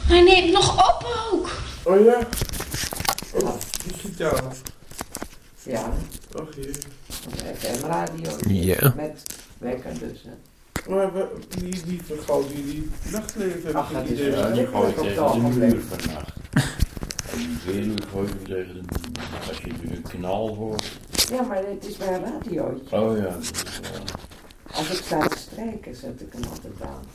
Hij neemt nog op ook. Oh ja? Oh, die gitaar. Ja. Och jee. FM-radio. Ja. Met wekker dus, hè. Maar die vergroot die nachtleven. Ach, dat is idee. wel- Die gooit Ik heb tegen het de al muur vannacht. En die veerluur gooit hem tegen de muur. Als je nu een knal hoort. Ja, maar het is bij een radiootje. Oh ja, dat is wel... Als ik sta te strijken, zet ik hem altijd aan.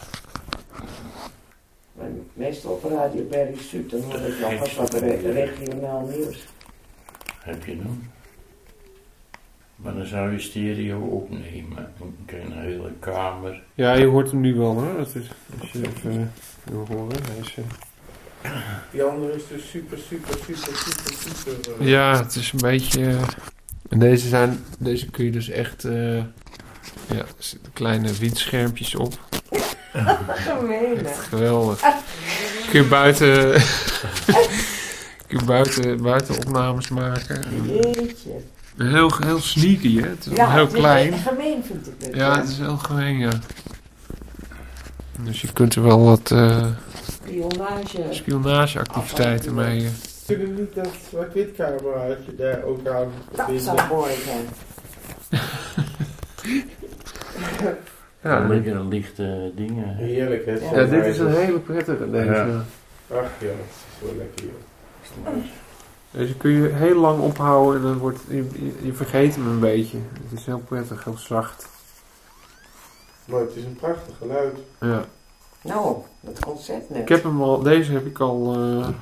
Maar meestal op Radio Berry Zuid, dan hoor ik nog eens wat regionaal nieuws. Heb je nog? Maar dan zou je stereo opnemen. Dan krijg je een hele kamer. Ja, je hoort hem nu wel, hè? Dat is, als je even wil horen. Hij is, Die andere is dus super. ja, het is een beetje... en deze kun je dus echt... ja, er zitten kleine wietschermpjes op. Gemeen, hè? Geweldig. Kun je buiten opnames maken. Jeetje. Heel sneaky, hè? Het is Ja, heel het is klein. echt gemeen, vind ik dit. Ja, het is heel gemeen, ja. Dus je kunt er wel wat spionageactiviteiten mee... Kunnen we niet dat zwart-wit cameraatje daar ook aan Dat verbinden? zou mooi zijn. Ja, lekkere lichte dingen. Heerlijk, hè? Ja, dit is een hele prettige, deze. Ja. Ach ja, het is wel lekker, joh. Deze kun je heel lang ophouden en dan wordt je vergeet hem een beetje. Het is heel prettig, heel zacht. Maar het is een prachtig geluid. Ja. Nou, dat concert net. Ik heb hem al, deze heb ik al...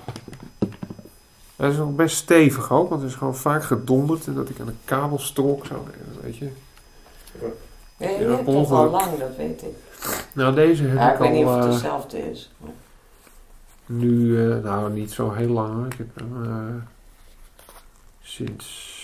hij is nog best stevig ook, want het is gewoon vaak gedonderd en dat ik aan de kabelstrok zo, weet je. Nee, je Ja, hebt toch al ongeluk. lang, dat weet ik. Nou, deze heb Ja, ik ik weet niet of het al hetzelfde is. nu, nou niet zo heel lang hoor. Ik heb hem sinds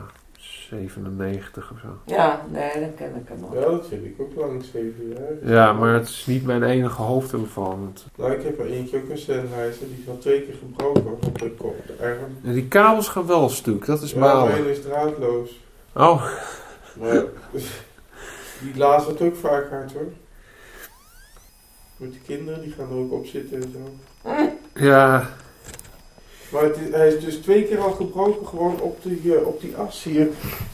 97 of zo. Ja, nee, dan ken ik hem nog. Ja, dat vind ik ook lang, 7 jaar. Ja, maar het is niet mijn enige hoofdtelefoon. Nou, ik heb er eentje ook een Sennheiser, die is al 2 keer gebroken op de kop, de arm. En die kabels gaan wel een stuk, dat is Ja, balen. mijn is draadloos. Oh, Maar die blaast het ook vaak hard, hoor. Met de kinderen, die gaan er ook op zitten en zo. ja. Maar hij is dus 2 keer al gebroken, gewoon op die as hier.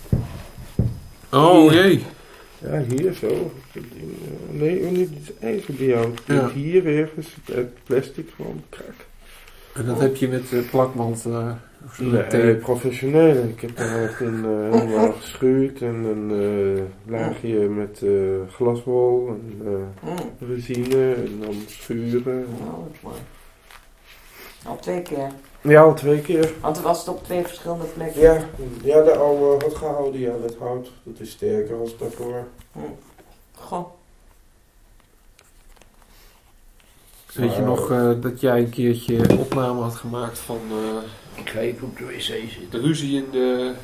Oh jee. Ja, hier zo. Nee, niet het ijzer bij jou. Ja. Hier ergens, het plastic gewoon krak. En dat heb je met plakband of zo. Nee, tape. professioneel. Ik heb daar echt helemaal geschuurd en een laagje met glaswol en resine en dan schuren. Oh, dat is mooi. Al 2 keer. Ja, al 2 keer. Want het was het op 2 verschillende plekken. Ja, de oude had gehouden, ja, dat hout. Dat is sterker als daarvoor. Goh. Weet je nog dat jij een keertje opname had gemaakt van Ik ga even op de wc zitten. de ruzie in de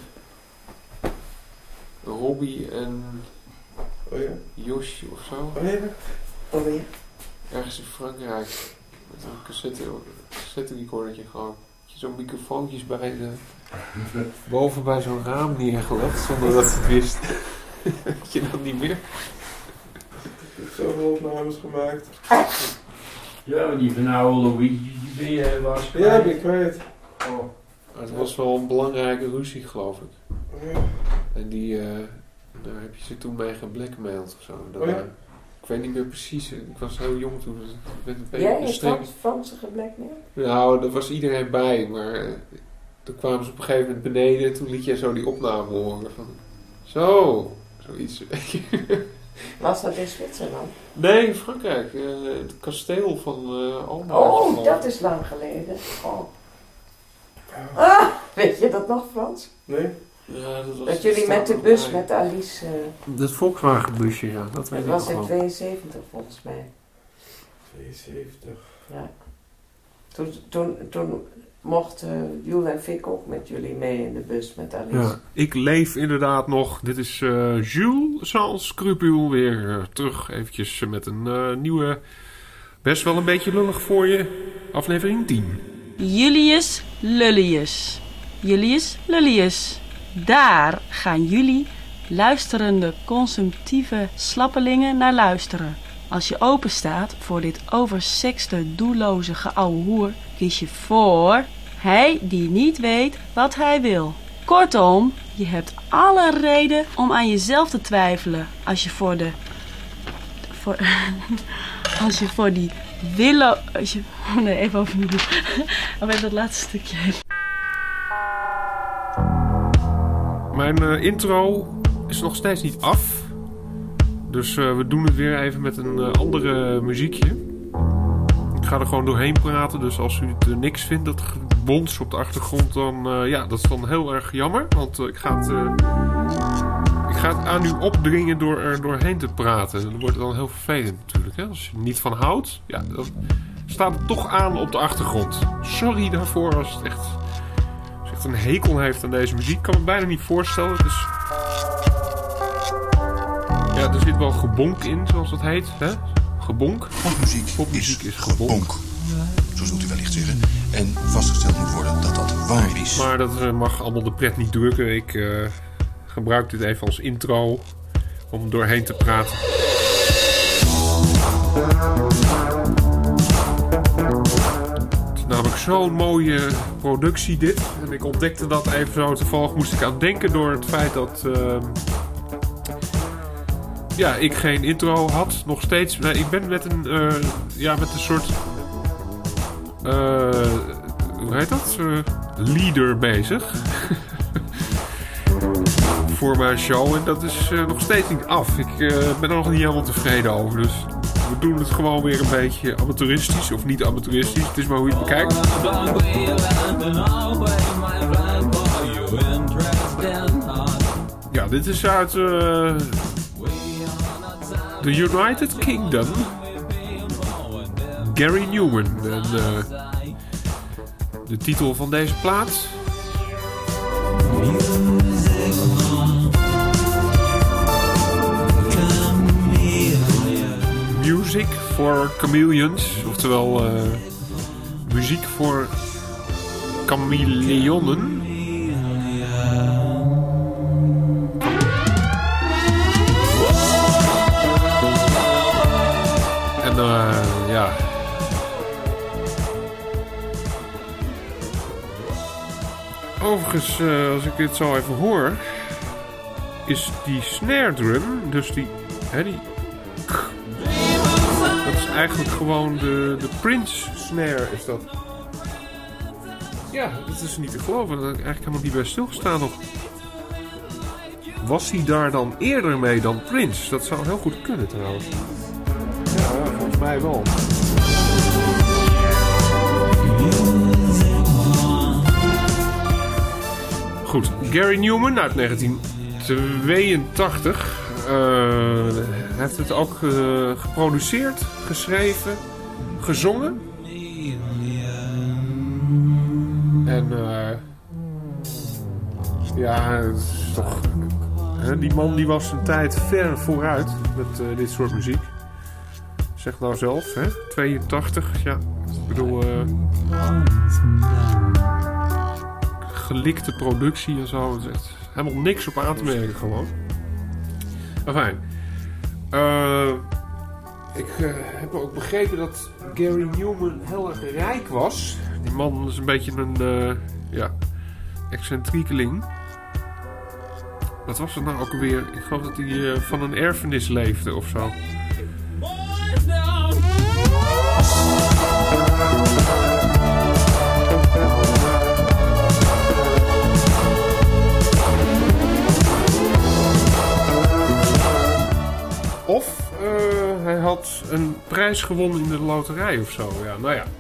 Robbie en Oh ja? Yoshi of zo? Oh ja? Oh ja. Ergens in Frankrijk. Met een cassette recordertje gewoon. Dat je zo'n microfoontjes bij boven bij zo'n raam neergelegd zonder dat je het wist. Dat je dat niet meer. Ik heb zoveel opnames gemaakt. Ja, maar die van oude Louis, die ben je was Ja, ik ben kwijt. Oh. Maar het was wel een belangrijke ruzie, geloof ik. Oh ja. En die, daar heb je ze toen mee geblackmailed of zo. Dat, Oh ja? ik weet niet meer precies. Ik was heel jong toen. Dus ik ben een beetje Jij streng. hebt Franse geblackmailed? Nou, daar was iedereen bij, maar toen kwamen ze op een gegeven moment beneden en toen liet jij zo die opname horen van zo, zoiets. Was dat in Zwitserland? Nee, in Frankrijk, het kasteel van Alma. Oh, dat is lang geleden. Oh. Ah, weet je dat nog, Frans? Nee? Ja, dat was Dat jullie met de bus met Alice... dat Volkswagen busje, ja, dat weet Het ik was nog in wel. 72 volgens mij. 72. Ja. Toen mochten Jules en Vic ook met jullie mee in de bus met Alice. Ja, ik leef inderdaad nog. Dit is Jules sans scrupule weer terug eventjes met een nieuwe, best wel een beetje lullig voor je, aflevering 10. Julius Lullius. Julius Lullius. Daar gaan jullie, luisterende, consumptieve slappelingen, naar luisteren. Als je open staat voor dit oversexte, doelloze geouwe hoer, kies je voor hij die niet weet wat hij wil. Kortom, je hebt alle reden om aan jezelf te twijfelen als je voor die willen... Nee, even overnieuw. Of even dat laatste stukje. Mijn intro is nog steeds niet af. Dus we doen het weer even met een andere muziekje. Ik ga er gewoon doorheen praten. Dus als u het niks vindt, dat gebons op de achtergrond, dan dat is dan heel erg jammer. Want ik ga het aan u opdringen door er doorheen te praten. Dat wordt dan heel vervelend natuurlijk. Hè? Als je er niet van houdt, ja, dan staat het toch aan op de achtergrond. Sorry daarvoor als het echt een hekel heeft aan deze muziek. Ik kan me bijna niet voorstellen. Dus ja, er zit wel gebonk in, zoals dat heet. Hè? Gebonk. Popmuziek is gebonk. Zo zult u wellicht zeggen. En vastgesteld moet worden dat dat waar is. Maar dat mag allemaal de pret niet drukken. Ik gebruik dit even als intro om doorheen te praten. Het is namelijk zo'n mooie productie dit. En ik ontdekte dat even zo toevallig. Moest ik aan denken door het feit dat ik geen intro had. Nog steeds. Nee, ik ben met een soort hoe heet dat? Leader bezig. Voor mijn show. En dat is nog steeds niet af. Ik ben er nog niet helemaal tevreden over. Dus we doen het gewoon weer een beetje amateuristisch. Of niet amateuristisch. Het is maar hoe je het bekijkt. Ja, dit is uit The United Kingdom. Gary Numan. En de titel van deze plaat. Music for Chameleons. Oftewel muziek voor chameleonen. En ja. Overigens, als ik dit zo even hoor, is die snare drum, dus die dat is eigenlijk gewoon de Prince snare is dat. Ja, dat is niet te geloven. Dat heb ik eigenlijk helemaal niet bij stilgestaan nog. Was hij daar dan eerder mee dan Prince? Dat zou heel goed kunnen trouwens. Ja, volgens mij wel. Goed, Gary Numan uit 1982. Hij heeft het ook geproduceerd, geschreven, gezongen. En het is toch... die man die was een tijd ver vooruit met dit soort muziek. Zeg nou zelf, hè? 82, ja. Ik bedoel... gelikte productie en zo. Het is echt helemaal niks op aan te merken gewoon. Enfin. Ik heb ook begrepen dat Gary Numan heel erg rijk was. Die man is een beetje een excentriekeling. Wat was het nou ook alweer? Ik geloof dat hij van een erfenis leefde of zo. Of hij had een prijs gewonnen in de loterij of zo. Ja, nou ja.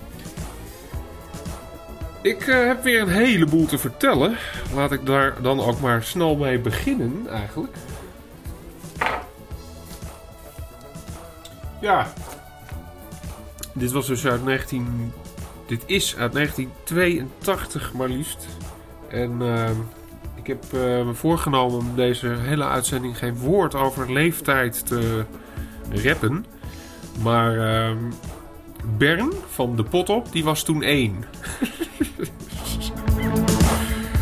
Ik heb weer een heleboel te vertellen. Laat ik daar dan ook maar snel mee beginnen eigenlijk. Ja. Dit is uit 1982 maar liefst. En ik heb me voorgenomen om deze hele uitzending geen woord over leeftijd te rappen. Maar Bern van de Pot Op, die was toen 1.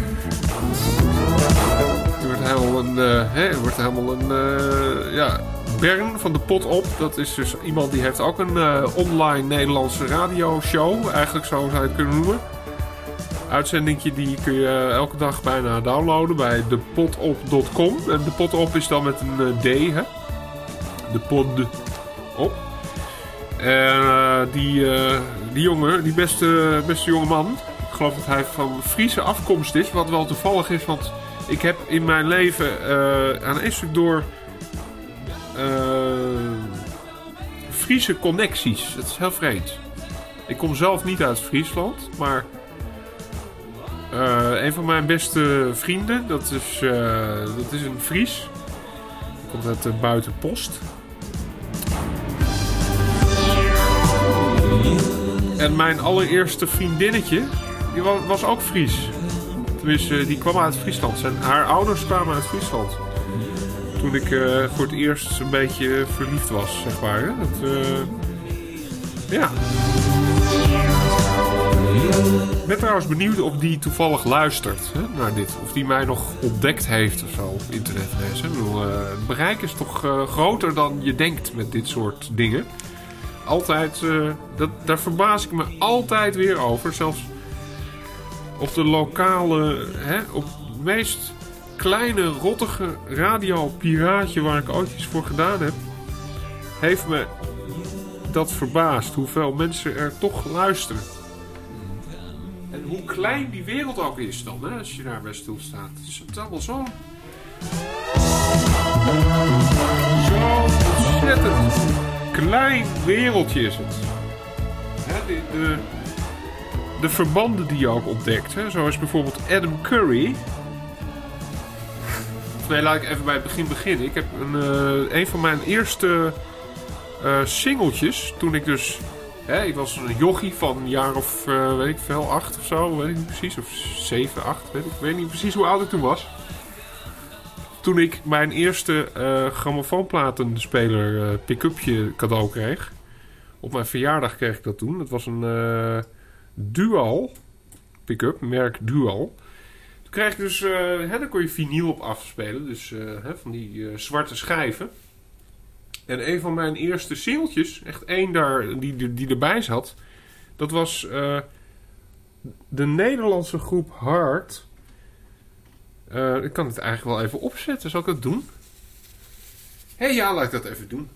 Het wordt helemaal een Bern van de Pot Op. Dat is dus iemand die heeft ook een online Nederlandse radioshow. Eigenlijk zo zou je het kunnen noemen. Uitzendingje die kun je elke dag bijna downloaden bij depotop.com. En de Pot Op is dan met een D, hè. De Pot Op. En die jongen, die beste jonge man. Ik geloof dat hij van Friese afkomst is. Wat wel toevallig is, want ik heb in mijn leven aan één stuk door Friese connecties. Dat is heel vreemd. Ik kom zelf niet uit Friesland, maar een van mijn beste vrienden, dat is een Fries. Die komt uit de Buitenpost. En mijn allereerste vriendinnetje, die was ook Fries. Tenminste, die kwam uit Friesland. Haar ouders kwamen uit Friesland. Toen ik voor het eerst een beetje verliefd was, zeg maar. Hè? Ja. Ik ben trouwens benieuwd of die toevallig luistert, hè, naar dit. Of die mij nog ontdekt heeft of zo op internet. Ik bedoel, het bereik is toch groter dan je denkt met dit soort dingen. Altijd, daar verbaas ik me altijd weer over. Zelfs op de lokale, op het meest kleine, rottige radiopiraatje waar ik ooit iets voor gedaan heb, heeft me dat verbaasd. Hoeveel mensen er toch luisteren. En hoe klein die wereld ook is dan, hè, als je daarbij stilstaat. Het is allemaal zo ontzettend klein wereldje is het. Hè, de verbanden die je ook ontdekt. Hè, zoals bijvoorbeeld Adam Curry. Nee, laat ik even bij het begin beginnen. Ik heb een van mijn eerste singeltjes. Toen ik dus... ik was een jochie van een jaar of, weet ik veel, 8 of zo. Weet ik niet precies. Of 7, 8. Ik weet niet precies hoe oud ik toen was. Toen ik mijn eerste grammofoonplatenspeler pick-upje cadeau kreeg. Op mijn verjaardag kreeg ik dat toen. Dat was een Dual pick-up, merk Dual. Toen kreeg ik dus, daar kon je vinyl op afspelen. Dus van die zwarte schijven. En een van mijn eerste singeltjes, echt één daar die erbij zat. Dat was de Nederlandse groep Hard. Ik kan het eigenlijk wel even opzetten. Zal ik dat doen? Ja, laat ik dat even doen.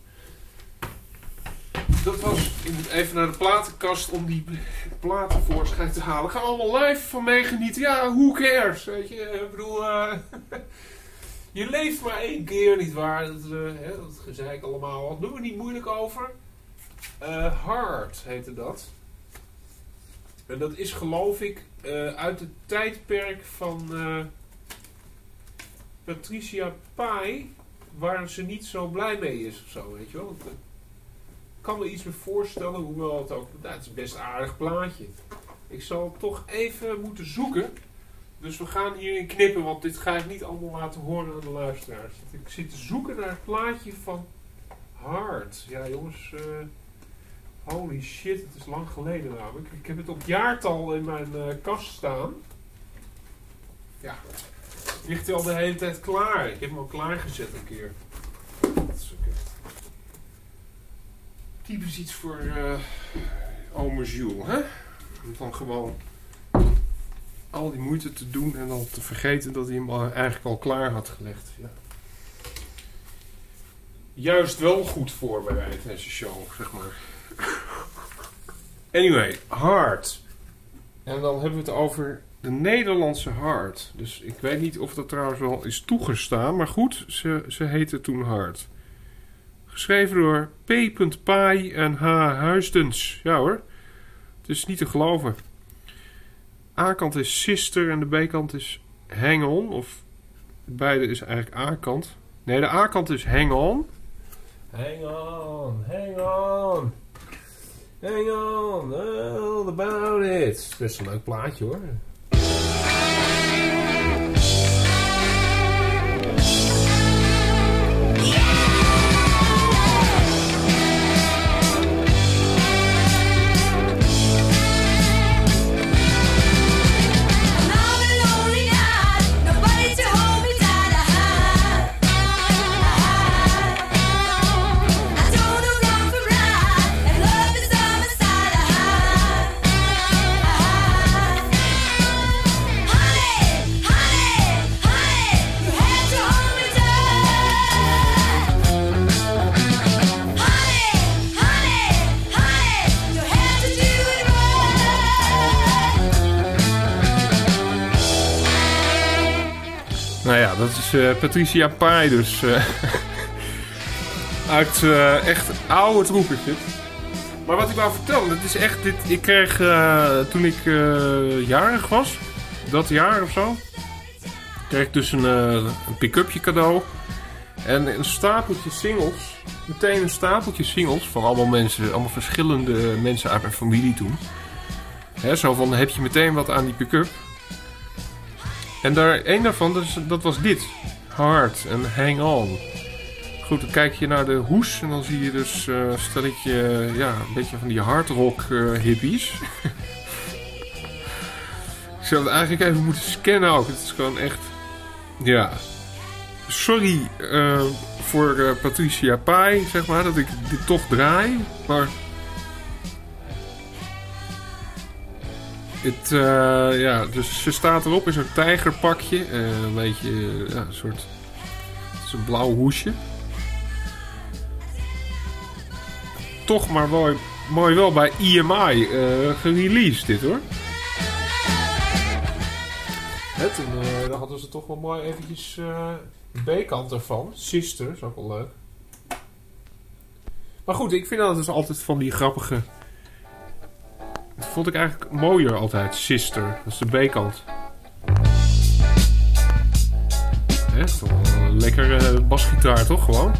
Dat was, ik moet even naar de platenkast om die platen voorschijn te halen. Gaan we allemaal live van meegenieten. Ja, who cares? Weet je, ik bedoel... je leeft maar één keer, nietwaar? Dat gezeik allemaal. Wat doen we niet moeilijk over? Hard heette dat. En dat is, geloof ik, uit het tijdperk van Patricia Pai, waar ze niet zo blij mee is of zo, weet je wel. Ik kan me iets meer voorstellen, hoewel het ook... het is een best aardig plaatje. Ik zal toch even moeten zoeken. Dus we gaan hierin knippen, want dit ga ik niet allemaal laten horen aan de luisteraars. Ik zit te zoeken naar het plaatje van Hard. Ja, jongens, holy shit, het is lang geleden namelijk. Ik heb het op jaartal in mijn kast staan. Ja, ligt hij al de hele tijd klaar. Ik heb hem al klaargezet een keer. Dat is oké. Typisch iets voor ome Jules, hè? Om dan gewoon al die moeite te doen en dan te vergeten dat hij hem eigenlijk al klaar had gelegd. Ja. Juist wel goed voorbereid, deze show, zeg maar. Anyway, Hard. En dan hebben we het over de Nederlandse Hard. Dus ik weet niet of dat trouwens wel is toegestaan, maar goed, ze heette toen Hard. Geschreven door P. Pai en H. Huisdens. Ja hoor, het is niet te geloven. A-kant is Sister en de B-kant is Hang On. Of beide is eigenlijk A-kant. Nee, de A-kant is Hang On. Hang on, hang on. Hang on, all about it. Best een leuk plaatje hoor. dat is Patricia Pai dus. Uit echt oude troepertjes. Maar wat ik wou vertellen, dat is echt dit. Ik kreeg toen ik jarig was, dat jaar of zo, kreeg ik dus een pick-upje cadeau. En een stapeltje singles. Meteen een stapeltje singles van allemaal mensen, allemaal verschillende mensen uit mijn familie toen. Hè, zo van, heb je meteen wat aan die pick-up. En één daarvan, dat was dit. Hard en Hang On. Goed, dan kijk je naar de hoes en dan zie je dus een stelletje, ja, een beetje van die hardrock hippies. Ik zou het eigenlijk even moeten scannen ook. Het is gewoon echt, ja. Sorry voor Patricia Pai, zeg maar, dat ik dit toch draai. Maar het, ja, dus ze staat erop in zo'n tijgerpakje. Een beetje, ja, een soort, het is een blauw hoesje. Toch maar mooi wel bij EMI gereleased dit hoor. Daar hadden ze toch wel mooi eventjes B-kant ervan. Sister, is ook wel leuk. Maar goed, ik vind dat dus altijd van die grappige... Dat vond ik eigenlijk mooier altijd, Sister. Dat is de B-kant. Hè, toch wel een lekkere basgitaar toch gewoon?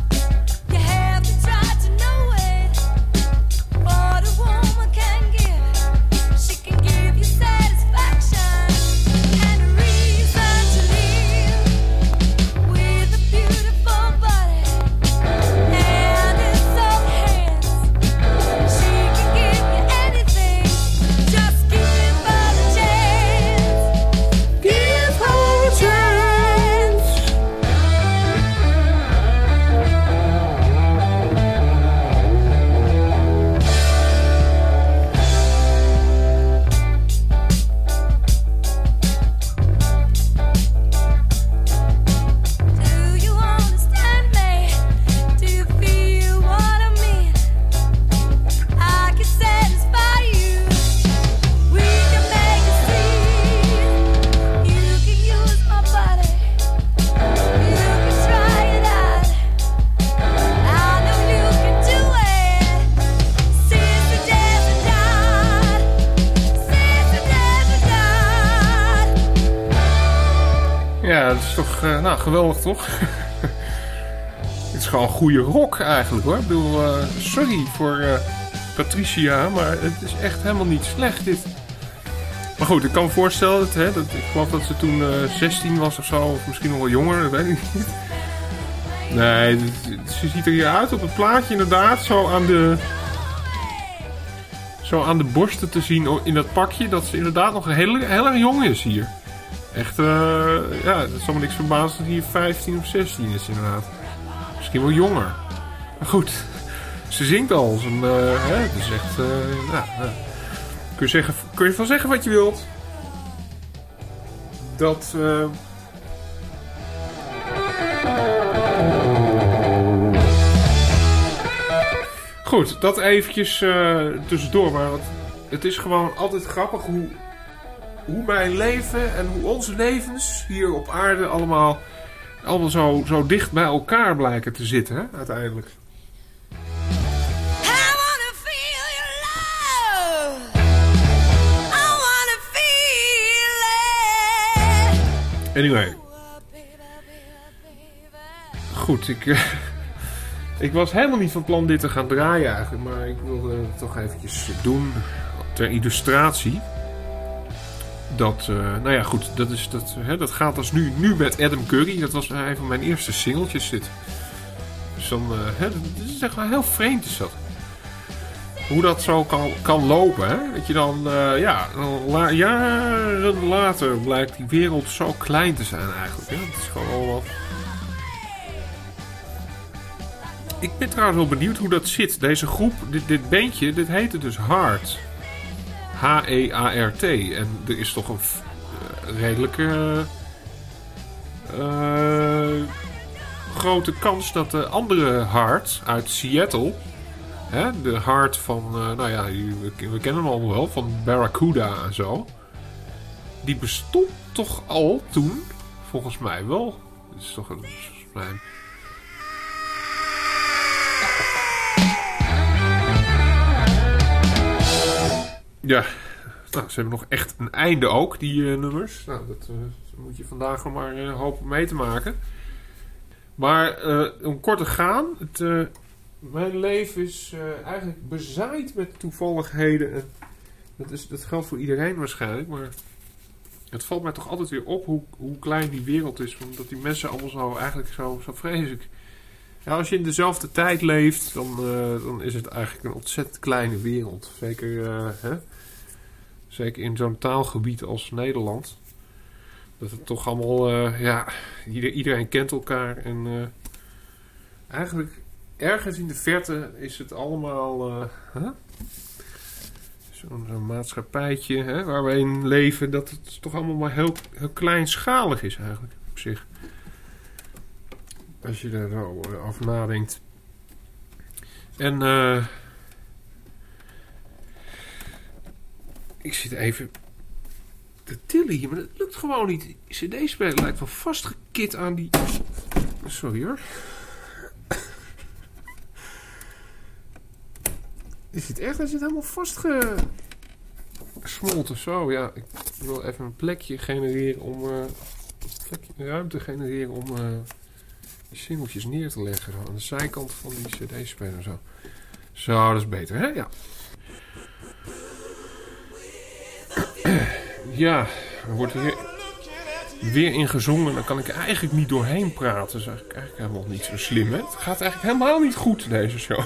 Ja, dat is toch, nou, geweldig toch? Het is gewoon goede rock eigenlijk hoor. Ik bedoel, sorry voor Patricia, maar het is echt helemaal niet slecht dit. Maar goed, ik kan me voorstellen, dat ik geloof dat ze toen 16 was of zo, of misschien nog wel jonger, dat weet ik niet. Nee, ze ziet er hier uit op het plaatje inderdaad, zo aan de borsten te zien in dat pakje, dat ze inderdaad nog heel erg jong is hier. Echt, ja, dat zal me niks verbazen dat hij 15 of 16 is inderdaad. Misschien wel jonger. Maar goed, ze zingt al. Het is echt, kun je van zeggen wat je wilt. Dat, goed, dat eventjes tussendoor. Maar het is gewoon altijd grappig hoe mijn leven en hoe onze levens hier op aarde allemaal zo dicht bij elkaar blijken te zitten, hè, uiteindelijk. Anyway. Goed, ik was helemaal niet van plan dit te gaan draaien eigenlijk, maar ik wilde het toch eventjes doen ter illustratie. Dat, nou ja, goed, dat gaat als nu met Adam Curry. Dat was een van mijn eerste singeltjes dit. Dus dan, dat is echt wel heel vreemd is dat. Hoe dat zo kan lopen, hè. Dat je dan, jaren later blijkt die wereld zo klein te zijn eigenlijk. Hè? Dat is gewoon allemaal... Ik ben trouwens wel benieuwd hoe dat zit. Deze groep, dit bandje, dit heette dus Heart. H-E-A-R-T. En er is toch een redelijke grote kans dat de andere Heart uit Seattle, hè, de Heart van, nou ja, we kennen hem allemaal wel, van Barracuda en zo. Die bestond toch al toen, volgens mij wel, Dat is toch een probleem. Ja, nou, ze hebben nog echt een einde ook, die nummers. Nou, dat moet je vandaag nog maar hopen mee te maken. Maar om kort te gaan, mijn leven is eigenlijk bezaaid met toevalligheden. En dat geldt voor iedereen waarschijnlijk, maar het valt mij toch altijd weer op hoe klein die wereld is. Omdat die mensen allemaal zo vreselijk. Ja, als je in dezelfde tijd leeft, dan is het eigenlijk een ontzettend kleine wereld. Zeker in zo'n taalgebied als Nederland. Dat het toch allemaal, iedereen kent elkaar. En eigenlijk ergens in de verte is het allemaal zo'n maatschappijtje waar we in leven. Dat het toch allemaal maar heel, heel kleinschalig is eigenlijk op zich. Als je er zo over nadenkt. En ik zit even te tillen hier, maar dat lukt gewoon niet. Die cd-speler lijkt wel vastgekit aan die... Sorry hoor. Is het echt? Hij zit helemaal vastgesmolten. Zo, ja. Ik wil even een plekje genereren om... ruimte genereren om... die singeltjes neer te leggen. Zo, aan de zijkant van die cd-speler. Zo, dat is beter, hè? Ja. Ja, er wordt weer in gezongen. Dan kan ik eigenlijk niet doorheen praten. Dat is eigenlijk helemaal niet zo slim, hè? Het gaat eigenlijk helemaal niet goed, deze show.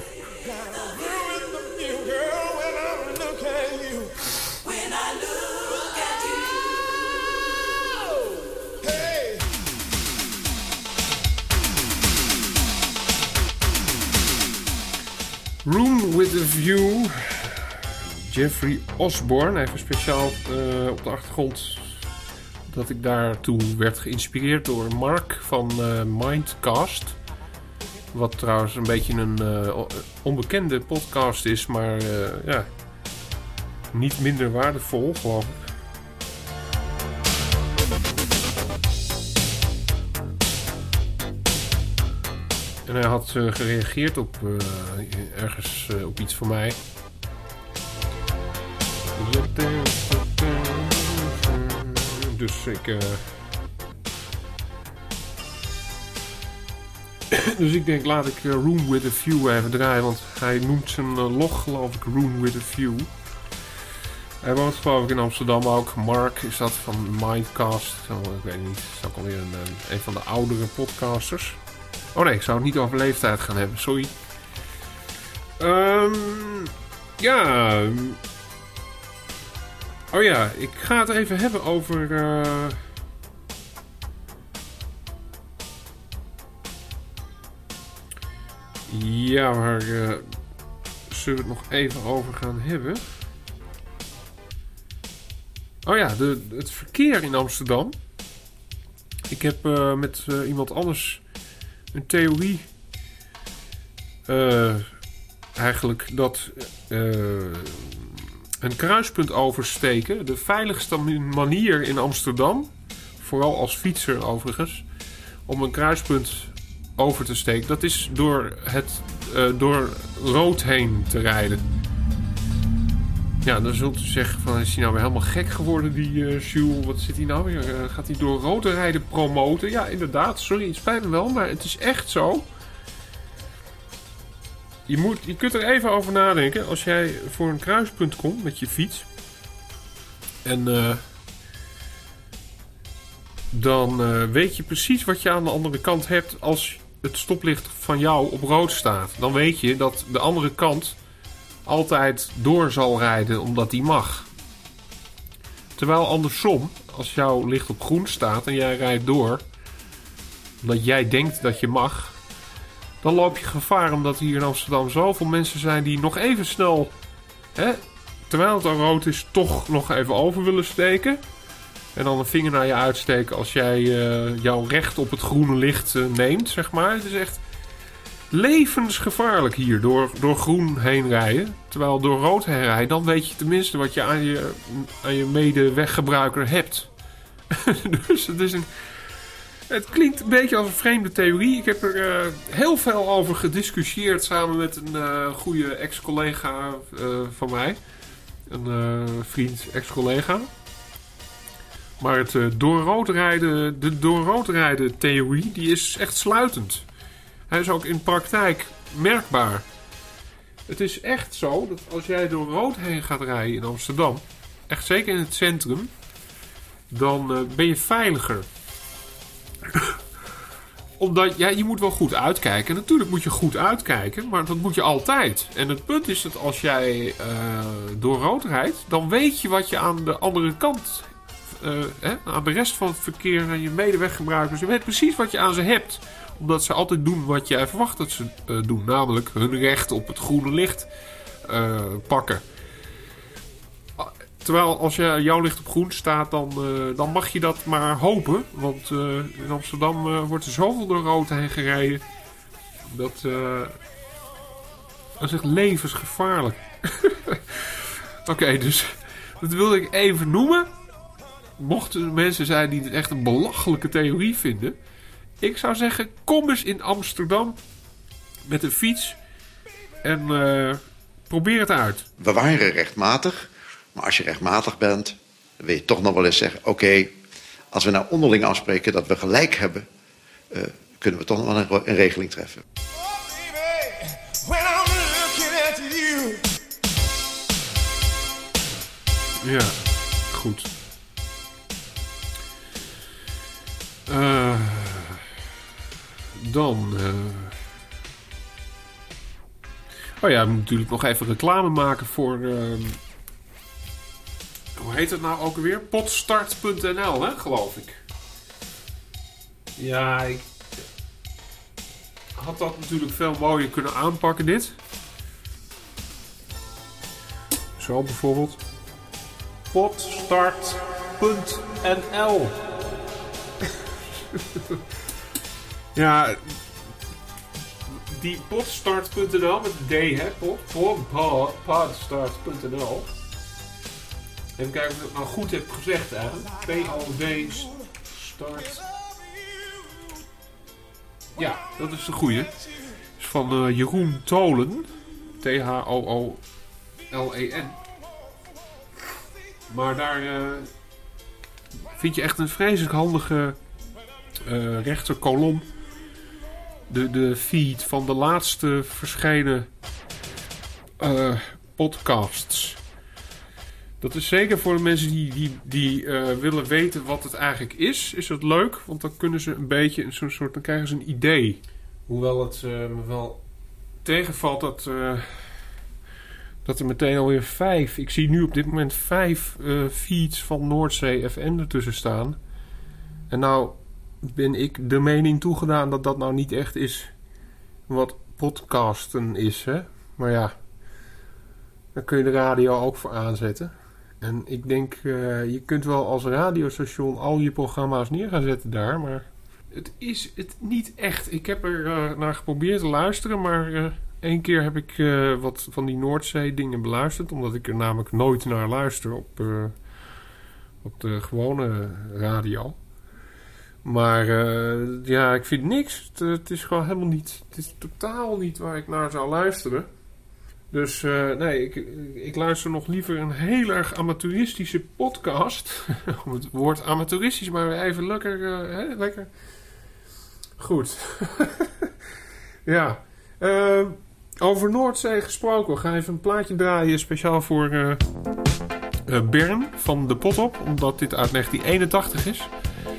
Room with a View. Jeffrey Osborne. Even speciaal op de achtergrond dat ik daartoe werd geïnspireerd door Mark van Mindcast. Wat trouwens een beetje een onbekende podcast is, maar niet minder waardevol, geloof ik. En hij had gereageerd op ergens op iets van mij. Dus ik denk, laat ik Room with a View even draaien. Want hij noemt zijn log, geloof ik, Room with a View. Hij woont, geloof ik, in Amsterdam ook. Mark is dat van Mindcast. Ik weet niet, het is ook alweer een van de oudere podcasters. Oh nee, ik zou het niet over leeftijd gaan hebben, sorry. Oh ja, ik ga het even hebben over... Ja, waar zullen we het nog even over gaan hebben? Oh ja, het verkeer in Amsterdam. Ik heb met iemand anders een theorie... eigenlijk dat... een kruispunt oversteken, de veiligste manier in Amsterdam, vooral als fietser overigens, om een kruispunt over te steken, dat is door rood heen te rijden. Ja, dan zult u zeggen van, is hij nou weer helemaal gek geworden, die Jules? Wat zit hij nou weer? Gaat hij door rood rijden promoten? Ja, inderdaad, sorry, het spijt me wel, maar het is echt zo. Je kunt er even over nadenken. Als jij voor een kruispunt komt met je fiets. En dan weet je precies wat je aan de andere kant hebt als het stoplicht van jou op rood staat. Dan weet je dat de andere kant altijd door zal rijden omdat die mag. Terwijl andersom, als jouw licht op groen staat en jij rijdt door omdat jij denkt dat je mag, dan loop je gevaar omdat hier in Amsterdam zoveel mensen zijn die nog even snel, terwijl het al rood is, toch nog even over willen steken. En dan een vinger naar je uitsteken als jij jouw recht op het groene licht neemt, zeg maar. Het is echt levensgevaarlijk hier door groen heen rijden. Terwijl door rood heen rijden, dan weet je tenminste wat je aan je medeweggebruiker hebt. Dus het is Het klinkt een beetje als een vreemde theorie. Ik heb er heel veel over gediscussieerd samen met een goede ex-collega van mij. Een vriend, ex-collega. Maar de door rood rijden theorie, die is echt sluitend. Hij is ook in praktijk merkbaar. Het is echt zo dat als jij door rood heen gaat rijden in Amsterdam, echt zeker in het centrum, dan ben je veiliger. Omdat je moet wel goed uitkijken. Natuurlijk moet je goed uitkijken, maar dat moet je altijd. En het punt is dat als jij door rood rijdt, dan weet je wat je aan de andere kant, aan de rest van het verkeer en je medeweggebruikers, je weet precies wat je aan ze hebt. Omdat ze altijd doen wat jij verwacht dat ze doen. Namelijk hun recht op het groene licht pakken. Terwijl als jouw licht op groen staat, dan mag je dat maar hopen. Want in Amsterdam wordt er zoveel door rood heen gereden. Dat is echt levensgevaarlijk. Oké, dus dat wilde ik even noemen. Mochten er mensen zijn die het echt een belachelijke theorie vinden. Ik zou zeggen, kom eens in Amsterdam met een fiets en probeer het uit. We waren rechtmatig, maar als je rechtmatig bent, dan wil je toch nog wel eens zeggen, oké, als we nou onderling afspreken dat we gelijk hebben, kunnen we toch nog wel een regeling treffen. Ja, goed. Oh ja, ik moet natuurlijk nog even reclame maken voor hoe heet het nou ook alweer? Podstart.nl, hè, geloof ik. Ja, ik had dat natuurlijk veel mooier kunnen aanpakken, dit. Zo bijvoorbeeld. Podstart.nl. Ja, die podstart.nl met D, hè? Podstart.nl. Even kijken of ik het nou goed heb gezegd, hè? P-O-D start. Ja, dat is de goeie. Is van Jeroen Tolen. T-H-O-O-L-E-N. Maar daar vind je echt een vreselijk handige rechterkolom. De feed van de laatste verschenen podcasts. Dat is zeker voor de mensen die willen weten wat het eigenlijk is dat leuk. Want dan kunnen ze een beetje in zo'n soort, dan krijgen ze een idee. Hoewel het me wel tegenvalt dat er meteen alweer 5... Ik zie nu op dit moment 5 feeds van Noordzee FM ertussen staan. En nou ben ik de mening toegedaan dat dat nou niet echt is wat podcasten is, hè. Maar ja, daar kun je de radio ook voor aanzetten. En ik denk, je kunt wel als radiostation al je programma's neer gaan zetten daar, maar het is het niet echt. Ik heb er naar geprobeerd te luisteren, maar 1 keer heb ik wat van die Noordzee dingen beluisterd, omdat ik er namelijk nooit naar luister op de gewone radio. Maar ja, ik vind niks. Het is gewoon helemaal niet. Het is totaal niet waar ik naar zou luisteren. Dus nee, ik luister nog liever een heel erg amateuristische podcast. Om het woord amateuristisch maar weer even lekker. Goed. Ja. Over Noordzee gesproken. We gaan even een plaatje draaien speciaal voor Bern van de Pot Op. Omdat dit uit 1981 is.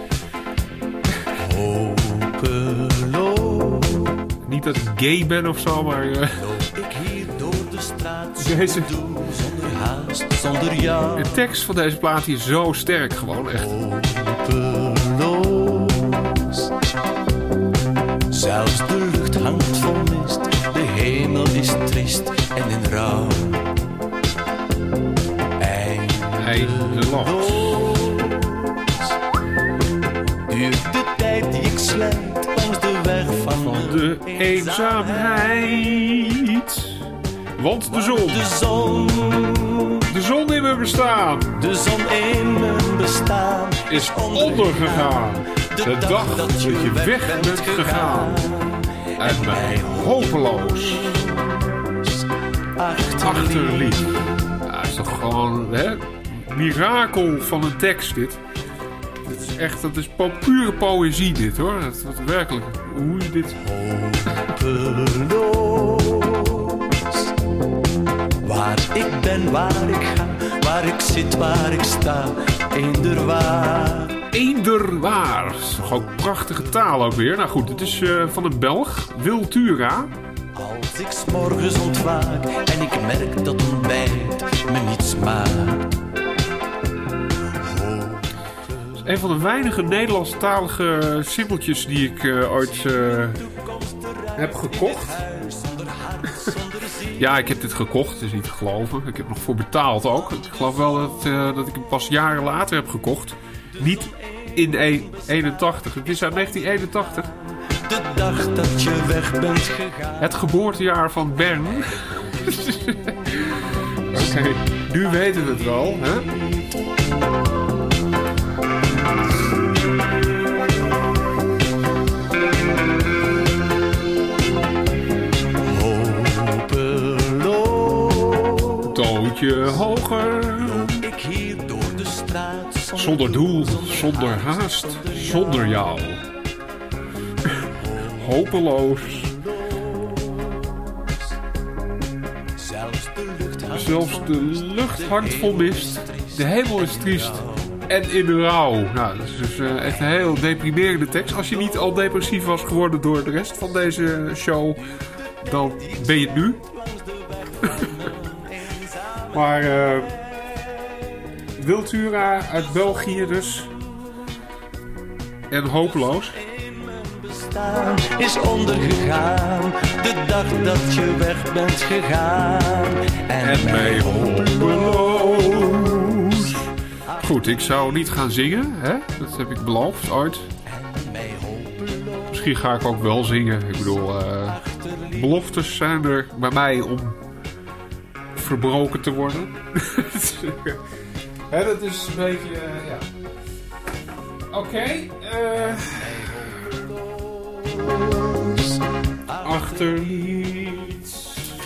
Hopeloos. Niet dat ik gay ben of zo, maar Loop ik hier door de straat Deze- zonder doel, zonder haast, zonder jou. de tekst van deze plaat is zo sterk gewoon, echt. Hopeloos. Zelfs de lucht hangt vol mist, de hemel is triest en in rouw. Eindeloos. Duurt de tijd die ik slijt langs de weg van De eenzaamheid. Want de zon. De zon in mijn bestaan De zon in mijn bestaan is ondergegaan. De dag dat je weg bent gegaan en mij hopeloos achterliet. Ja, is toch gewoon, hè? Mirakel van een tekst dit. Dit is echt, dat is pure poëzie dit hoor. Dat is werkelijk, hoe je dit... Hopeloos. Waar ik ben, waar ik ga, waar ik zit, waar ik sta. Eenderwaar. Eenderwaar. Dat is toch ook prachtige taal ook weer. Nou goed, dit is van een Belg, Wiltura. Als ik 's morgens ontwaak en ik merk dat ontbijt me niets maakt. Een van de weinige Nederlandstalige simpeltjes die ik ooit heb gekocht. Ja, ik heb dit gekocht. Het is niet te geloven. Ik heb nog voor betaald ook. Ik geloof wel dat ik hem pas jaren later heb gekocht. Niet in 81. Het is uit 1981. De dag dat je weg bent gegaan. Het geboortejaar van Bern. Oké, nu weten we het wel, hè? Tootje hoger. Ik hier door de straat. Zonder doel, zonder haast, zonder jou. Hopeloos. Zelfs de lucht hangt vol mist. De hemel is triest. En in de rouw. Nou, dat is dus echt een heel deprimerende tekst. Als je niet al depressief was geworden door de rest van deze show, dan ben je het nu. Maar Wiltura uit België dus. En hopeloos. Is ondergegaan. De dag dat je weg bent gegaan. En mij hopeloos. Goed, ik zou niet gaan zingen. Hè? Dat heb ik beloofd ooit. Misschien ga ik ook wel zingen. Ik bedoel, beloftes zijn er bij mij om verbroken te worden. Hè, dat is een beetje, ja. Oké. Achterliet.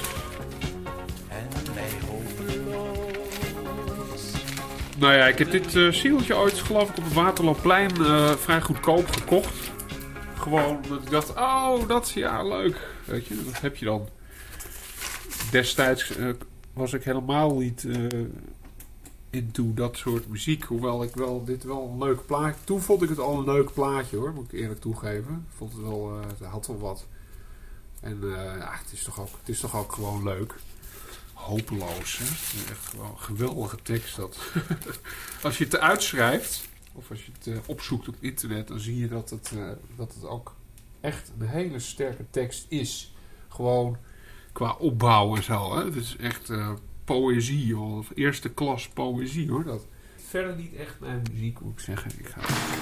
Nou ja, ik heb dit zieltje ooit, geloof ik, op het Waterloopplein vrij goedkoop gekocht. Gewoon, dat ik dacht, oh, dat is ja leuk. Weet je, dat heb je dan. Destijds was ik helemaal niet into dat soort muziek. Hoewel ik wel dit wel een leuk plaatje... Toen vond ik het al een leuk plaatje hoor, moet ik eerlijk toegeven. Ik vond het wel, het had wel wat. En ja, het is toch ook gewoon leuk. Hopeloos, hè? Echt gewoon een geweldige tekst dat. Als je het uitschrijft, of als je het opzoekt op internet, dan zie je dat het ook echt een hele sterke tekst is. Gewoon qua opbouw en zo, hè? Het is echt poëzie, of eerste klas poëzie, hoor. Dat. Verder niet echt mijn muziek, moet ik zeggen. Ik ga...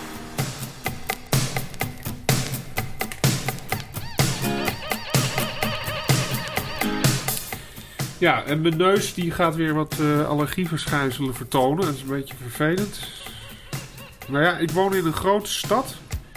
Ja, en mijn neus die gaat weer wat allergieverschijnselen vertonen. Dat is een beetje vervelend. Nou ja, ik woon in een grote stad.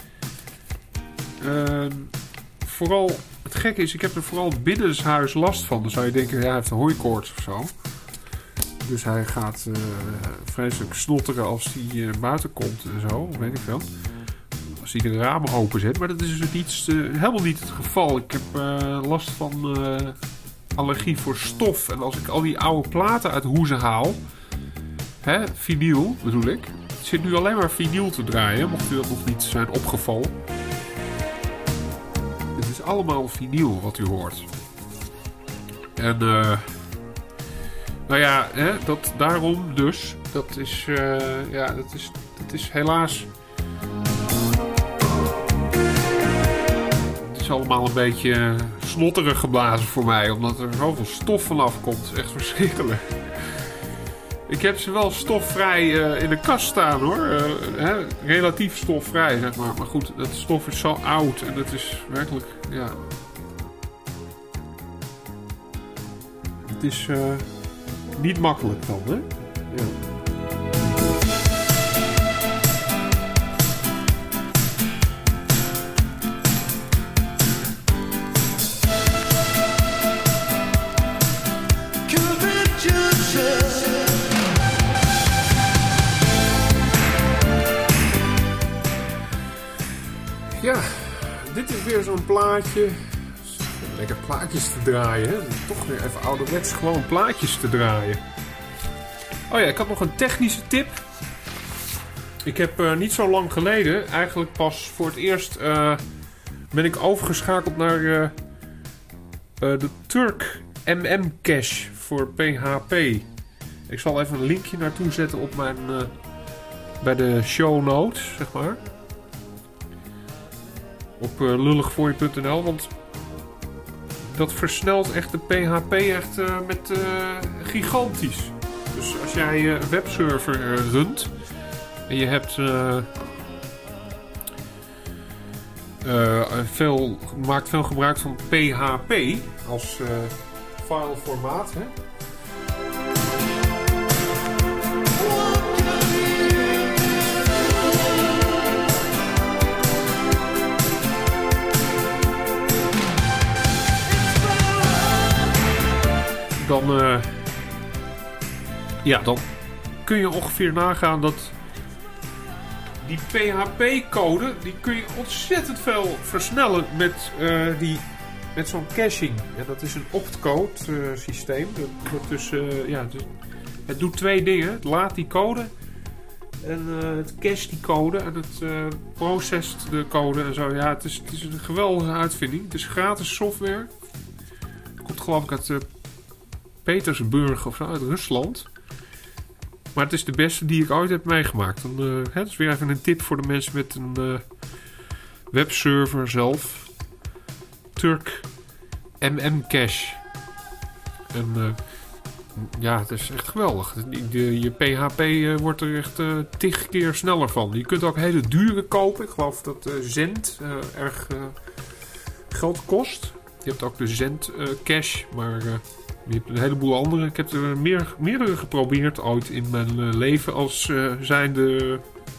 Vooral, het gekke is, ik heb er vooral binnenshuis last van. Dan zou je denken, ja, hij heeft een hooikoorts of zo. Dus hij gaat vreselijk snotteren als hij buiten komt en zo, weet ik veel. Als hij de ramen openzet. Maar dat is dus helemaal niet het geval. Ik heb last van... allergie voor stof. En als ik al die oude platen uit hoezen haal, hè, vinyl bedoel ik. Het zit nu alleen maar vinyl te draaien, mocht u dat nog niet zijn opgevallen. Het is allemaal vinyl wat u hoort. En nou ja, hè, daarom dus. Dat is dat is helaas. Het is allemaal een beetje snotterig geblazen voor mij, omdat er zoveel stof vanaf komt. Echt verschrikkelijk. Ik heb ze wel stofvrij in de kast staan hoor. Relatief stofvrij zeg maar. Maar goed, dat stof is zo oud en dat is werkelijk, ja. Het is niet makkelijk dan, hè? Ja. is weer zo'n plaatje. Lekker plaatjes te draaien, hè? Toch weer even ouderwets gewoon plaatjes te draaien. Oh ja, ik had nog een technische tip. Ik heb niet zo lang geleden, eigenlijk pas voor het eerst, ben ik overgeschakeld naar de Turk MM Cache voor PHP. Ik zal even een linkje naartoe zetten op mijn, bij de show notes, zeg maar. Op lulligvooie.nl, want dat versnelt echt de PHP echt met gigantisch. Dus als jij een webserver runt en je hebt maakt veel gebruik van PHP als fileformaat, hè? Dan kun je ongeveer nagaan dat die PHP-code, die kun je ontzettend veel versnellen met zo'n caching. En dat is een optcode systeem. Het doet twee dingen. Het laat die code en het cache die code en het processt de code en zo. Ja, het is een geweldige uitvinding. Het is gratis software. Het komt geloof ik uit Petersburg of zo, uit Rusland. Maar het is de beste die ik ooit heb meegemaakt. Dat is weer even een tip voor de mensen met een webserver zelf. Turk MM Cache. En ja, het is echt geweldig. Je PHP wordt er echt 10 keer sneller van. Je kunt ook hele dure kopen. Ik geloof dat Zend erg geld kost. Je hebt ook de Zend Cache, maar je hebt een heleboel andere. Ik heb er meerdere geprobeerd ooit in mijn leven als zijnde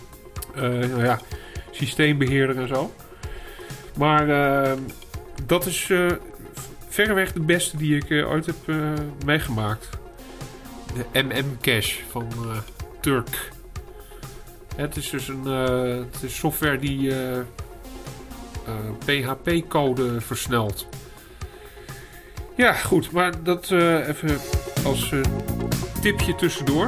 systeembeheerder en zo. Maar dat is verreweg de beste die ik ooit heb meegemaakt. De MM Cache van Turk. Het is dus het is software die PHP-code versnelt. Ja, goed. Maar dat even als tipje tussendoor.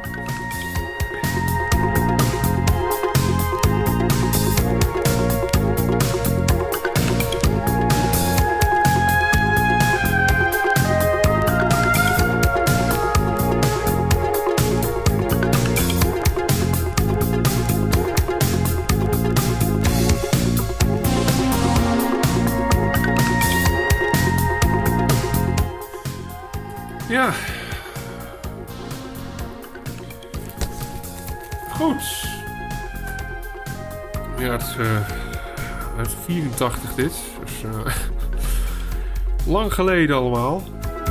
Ja. Goed. Ja, het is uit 84 dit. Dus lang geleden allemaal.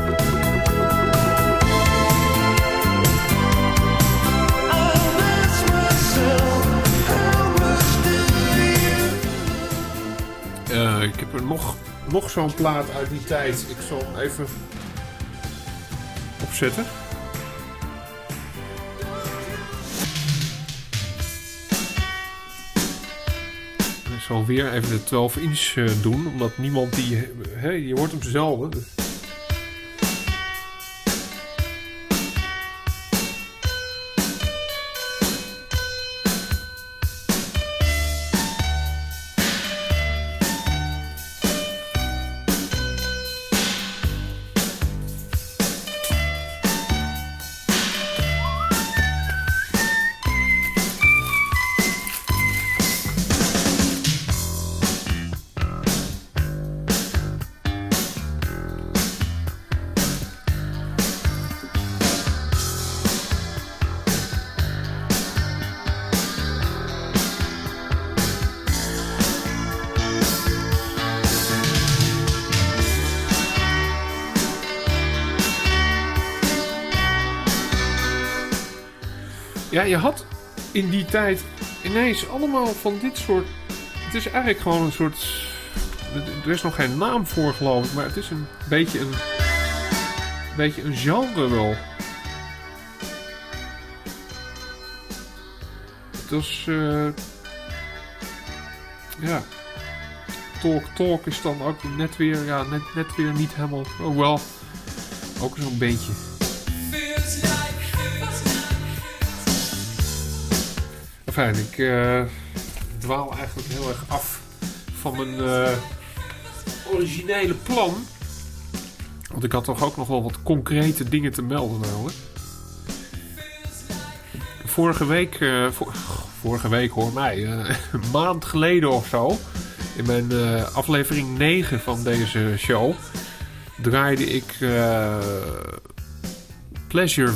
Ik heb er nog zo'n plaat uit die tijd. Ik zal hem even opzetten. Ik zal weer even de 12 inch doen, omdat niemand je hoort hem zelden. Dus. Ja, je had in die tijd ineens allemaal van dit soort... Het is eigenlijk gewoon een soort... Er is nog geen naam voor, geloof ik, maar het is een beetje een genre wel. Het was... ja. Talk is dan ook net weer, net weer niet helemaal... Oh wel, ook zo'n beentje. Enfin, ik dwaal eigenlijk heel erg af van mijn originele plan. Want ik had toch ook nog wel wat concrete dingen te melden namelijk. Vorige week hoor mij, een maand geleden of zo, in mijn aflevering 9 van deze show, draaide ik Pleasure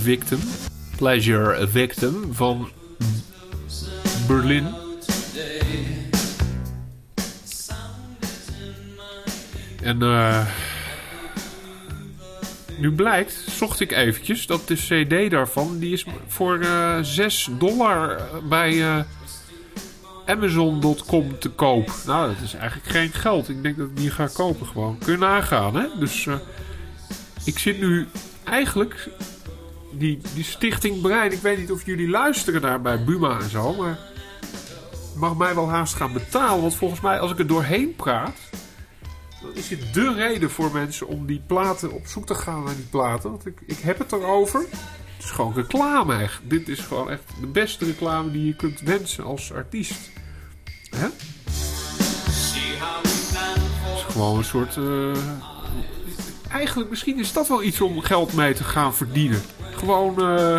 Victim van Berlin. En nu blijkt, zocht ik eventjes, dat de cd daarvan, die is voor $6 bij Amazon.com te koop. Nou, dat is eigenlijk geen geld. Ik denk dat ik die ga kopen gewoon. Kun je nagaan, hè? Dus ik zit nu eigenlijk... Die Stichting Brein, ik weet niet of jullie luisteren daar bij Buma en zo, maar mag mij wel haast gaan betalen. Want volgens mij, als ik er doorheen praat, dan is het dé reden voor mensen om die platen op zoek te gaan naar die platen. Want ik heb het erover. Het is gewoon reclame echt. Dit is gewoon echt de beste reclame die je kunt wensen als artiest. Hè? Het is gewoon een soort... Eigenlijk, misschien is dat wel iets om geld mee te gaan verdienen. Gewoon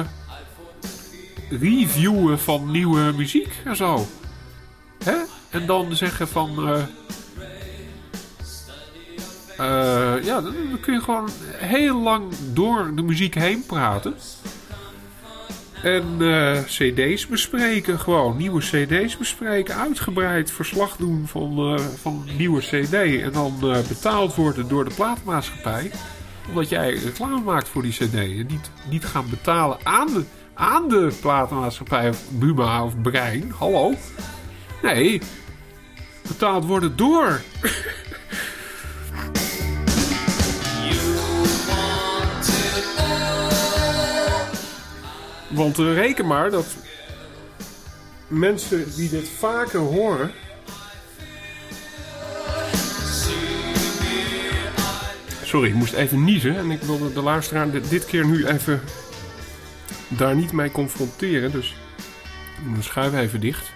reviewen van nieuwe muziek en zo. Hè? En dan zeggen van... dan kun je gewoon heel lang door de muziek heen praten. En cd's bespreken gewoon. Nieuwe cd's bespreken. Uitgebreid verslag doen van nieuwe cd. En dan betaald worden door de platenmaatschappij. Omdat jij reclame maakt voor die cd. En niet gaan betalen aan de platenmaatschappij of Buma of Brein. Hallo? Nee. Betaald worden door... Want reken maar dat mensen die dit vaker horen... Sorry, ik moest even niezen. En ik wilde de luisteraar dit keer nu even daar niet mee confronteren. Dus dan schuiven even dicht.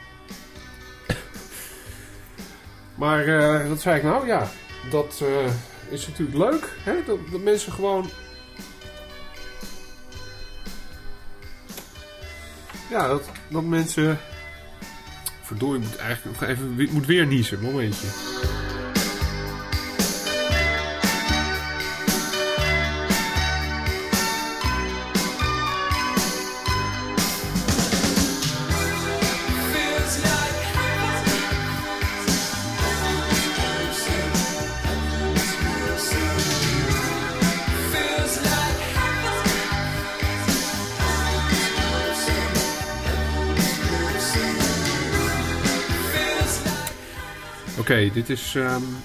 Maar wat zei ik nou? Ja, dat is natuurlijk leuk. Hè? Dat mensen gewoon... Ja, dat mensen... Verdorie, ik moet eigenlijk nog even... Ik moet weer niezen, momentje. Oké, dit is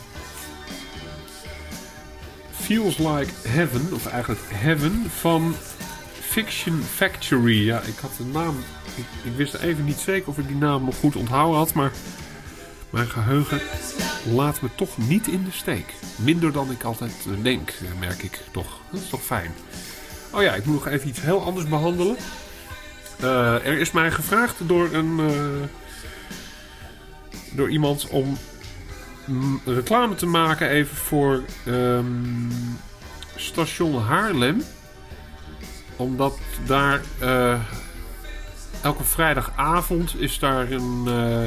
Feels Like Heaven, of eigenlijk Heaven, van Fiction Factory. Ja, ik had de naam... Ik wist even niet zeker of ik die naam nog goed onthouden had, maar mijn geheugen laat me toch niet in de steek. Minder dan ik altijd denk, merk ik toch. Dat is toch fijn. Oh ja, ik moet nog even iets heel anders behandelen. Er is mij gevraagd door iemand om reclame te maken even voor station Haarlem. Omdat daar elke vrijdagavond is daar een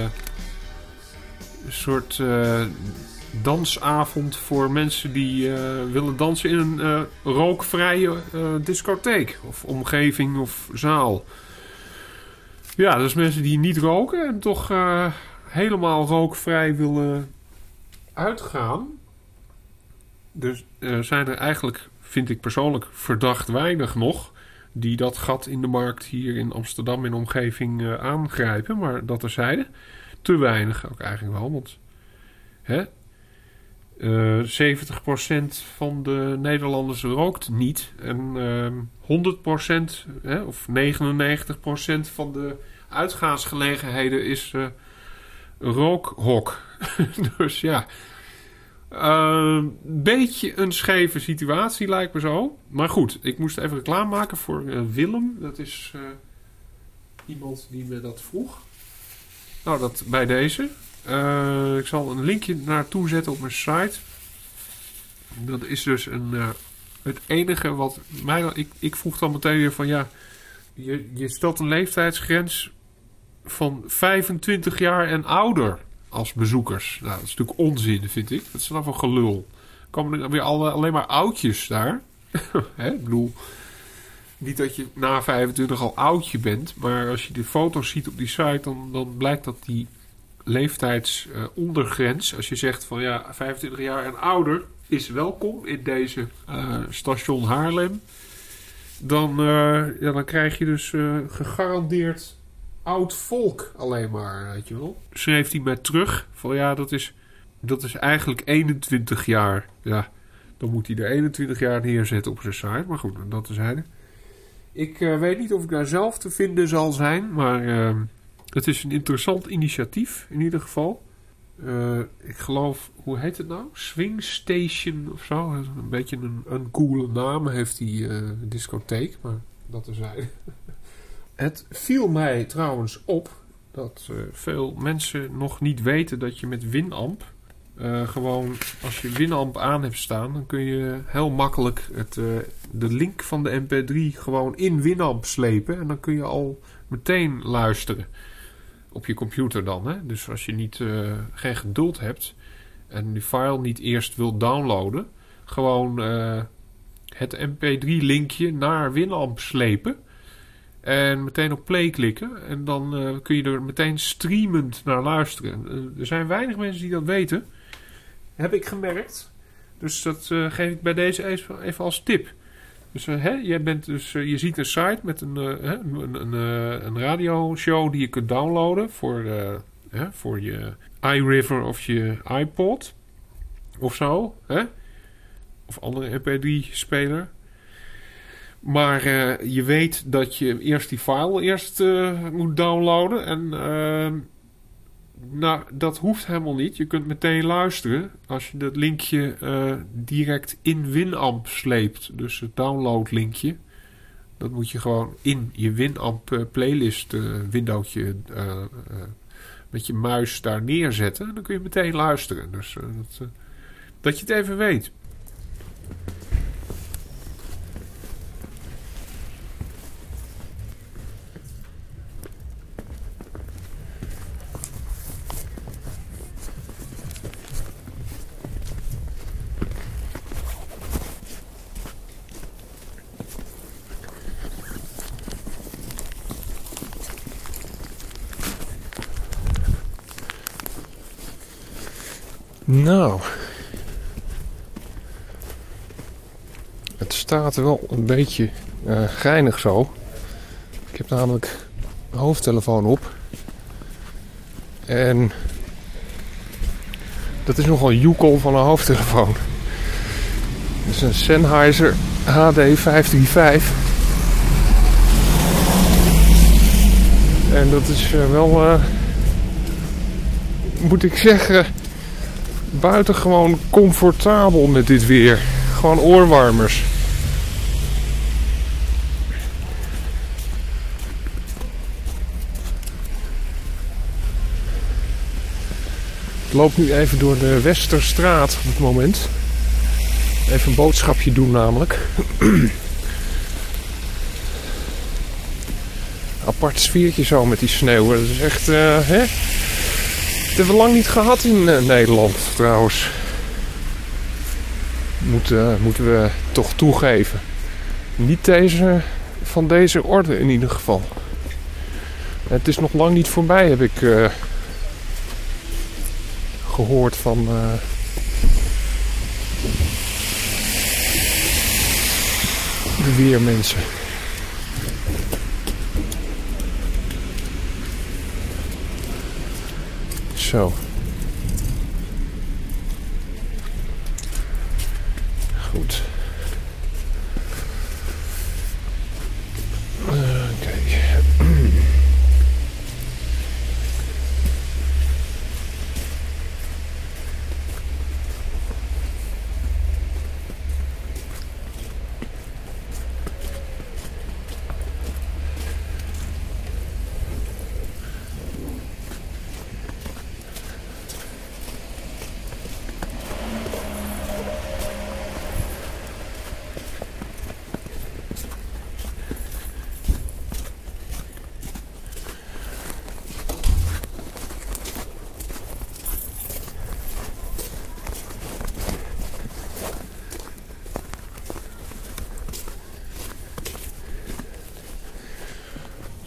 soort dansavond voor mensen die willen dansen in een rookvrije discotheek of omgeving of zaal. Ja, dus mensen die niet roken en toch helemaal rookvrij willen uitgaan. Dus zijn er eigenlijk, vind ik persoonlijk, verdacht weinig nog die dat gat in de markt hier in Amsterdam in omgeving aangrijpen. Maar dat terzijde, te weinig ook eigenlijk wel. Want 70% van de Nederlanders rookt niet. En 100% of 99% van de uitgaansgelegenheden is rookhok. Dus ja, Een beetje een scheve situatie lijkt me zo. Maar goed, ik moest even reclame maken voor Willem. Dat is iemand die me dat vroeg. Nou, dat bij deze. Ik zal een linkje naartoe zetten op mijn site. Dat is dus het enige wat mij... Ik vroeg dan meteen weer van ja... Je stelt een leeftijdsgrens van 25 jaar en ouder als bezoekers. Nou, dat is natuurlijk onzin, vind ik. Dat is dan van gelul. Er komen er weer alleen maar oudjes daar. Hè? Ik bedoel, niet dat je na 25 al oudje bent. Maar als je de foto's ziet op die site, dan blijkt dat die leeftijdsondergrens, als je zegt van ja, 25 jaar en ouder is welkom in deze station Haarlem. Dan krijg je dus gegarandeerd oud volk alleen maar, weet je wel. Schreef hij mij terug van ja, dat is eigenlijk 21 jaar. Ja, dan moet hij er 21 jaar neerzetten op zijn site. Maar goed, dat is hij. Ik weet niet of ik daar zelf te vinden zal zijn, maar het is een interessant initiatief in ieder geval. Ik geloof, hoe heet het nou? Swing Station of zo. Een beetje een coole naam heeft die discotheek, maar dat is hij. Het viel mij trouwens op dat veel mensen nog niet weten dat je met Winamp gewoon, als je Winamp aan hebt staan, dan kun je heel makkelijk de link van de mp3 gewoon in Winamp slepen en dan kun je al meteen luisteren. Op je computer dan, hè? Dus als je geen geduld hebt en die file niet eerst wilt downloaden, gewoon het mp3-linkje naar Winamp slepen en meteen op play klikken en dan kun je er meteen streamend naar luisteren. Er zijn weinig mensen die dat weten, heb ik gemerkt. Dus dat geef ik bij deze even als tip. Dus je ziet een site met een radioshow die je kunt downloaden voor je iRiver of je iPod of zo. Hè? Of andere mp3-speler. Maar je weet dat je eerst die file moet downloaden. En dat hoeft helemaal niet. Je kunt meteen luisteren als je dat linkje direct in Winamp sleept. Dus het downloadlinkje. Dat moet je gewoon in je Winamp playlist windowtje met je muis daar neerzetten. En dan kun je meteen luisteren. Dus dat je het even weet. Nou, het staat wel een beetje geinig zo. Ik heb namelijk mijn hoofdtelefoon op. En dat is nogal een joekel van een hoofdtelefoon. Het is een Sennheiser HD 535. En dat is wel, moet ik zeggen, buitengewoon comfortabel met dit weer. Gewoon oorwarmers. Ik loop nu even door de Westerstraat op het moment. Even een boodschapje doen namelijk. Apart sfeertje zo met die sneeuw. Dat is echt, hè? Dat hebben we lang niet gehad in Nederland trouwens. Moeten we toch toegeven. Niet van deze orde in ieder geval. Het is nog lang niet voorbij, heb ik gehoord van de weermensen. Zo. Goed. Oké.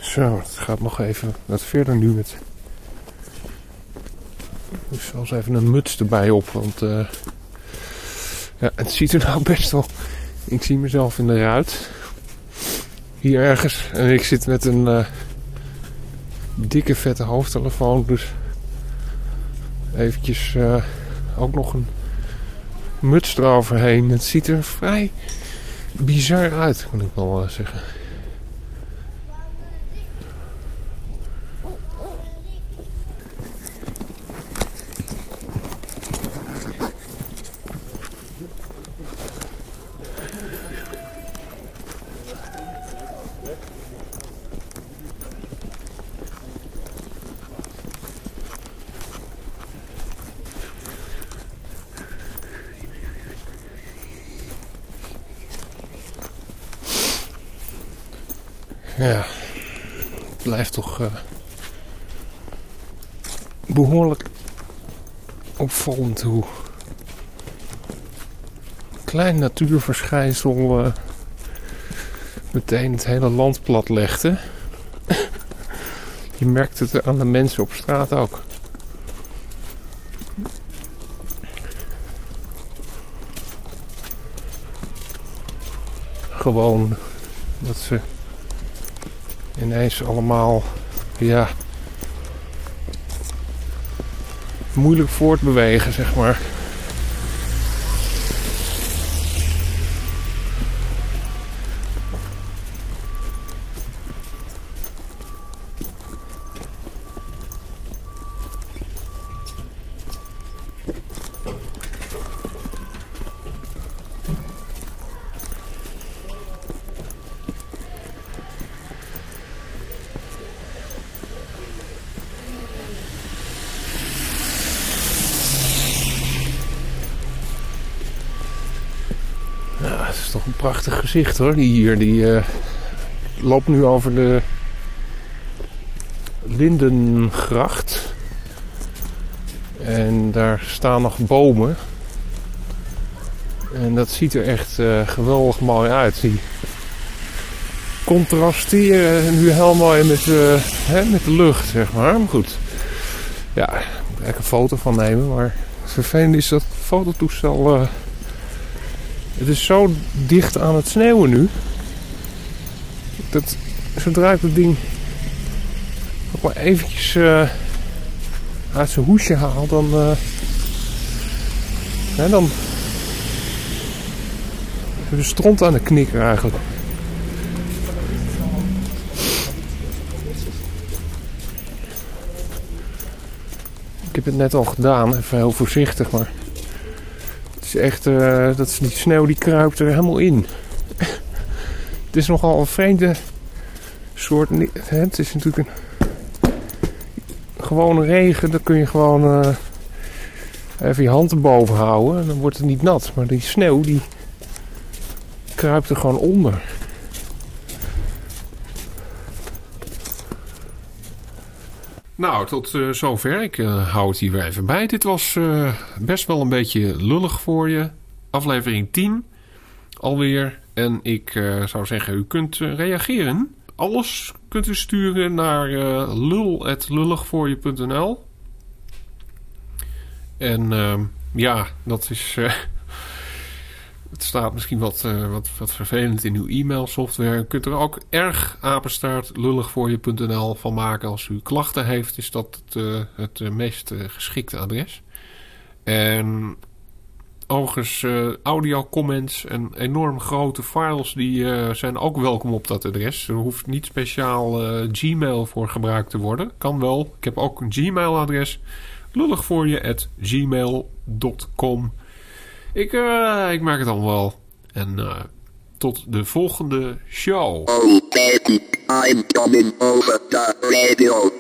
Zo, het gaat nog even wat verder nu met... Dus zelfs even een muts erbij op, want ja, het ziet er nou best wel... Ik zie mezelf in de ruit. Hier ergens. En ik zit met een dikke vette hoofdtelefoon, dus eventjes ook nog een muts eroverheen. Het ziet er vrij bizar uit, kan ik wel zeggen. Ja, het blijft toch behoorlijk opvallend hoe een klein natuurverschijnsel meteen het hele land platlegde. Je merkt het aan de mensen op straat ook. Gewoon dat ze ineens allemaal, ja, moeilijk voortbewegen, zeg maar. Het is toch een prachtig gezicht hoor, die loopt nu over de Lindengracht. En daar staan nog bomen. En dat ziet er echt geweldig mooi uit. Die contrasteren nu heel mooi met de lucht, zeg maar. Maar goed, ja, ik moet er een foto van nemen. Maar het vervelende is dat het fototoestel... Het is zo dicht aan het sneeuwen nu. Dat zodra ik dat ding ook maar eventjes uit zijn hoesje haal, dan is de stront aan de knikker eigenlijk. Ik heb het net al gedaan, even heel voorzichtig, maar het is echt, die sneeuw die kruipt er helemaal in. Het is nogal een vreemde soort, het is natuurlijk een gewone regen, daar kun je gewoon even je hand erboven houden en dan wordt het niet nat. Maar die sneeuw die kruipt er gewoon onder. Nou, tot zover. Ik hou het hier weer even bij. Dit was best wel een beetje lullig voor je. Aflevering 10 alweer. En ik zou zeggen, u kunt reageren. Alles kunt u sturen naar lul@lulligvoorje.nl. En ja, dat is... het staat misschien wat vervelend in uw e-mailsoftware. U kunt er ook lulligvoorje.nl van maken. Als u klachten heeft, is dat het meest geschikte adres. En overigens audio-comments en enorm grote files, die zijn ook welkom op dat adres. Er hoeft niet speciaal Gmail voor gebruikt te worden. Kan wel. Ik heb ook een Gmail-adres. lulligvoorje@gmail.com. Ik maak het allemaal wel. En tot de volgende show. Oh, baby, I'm coming over the radio.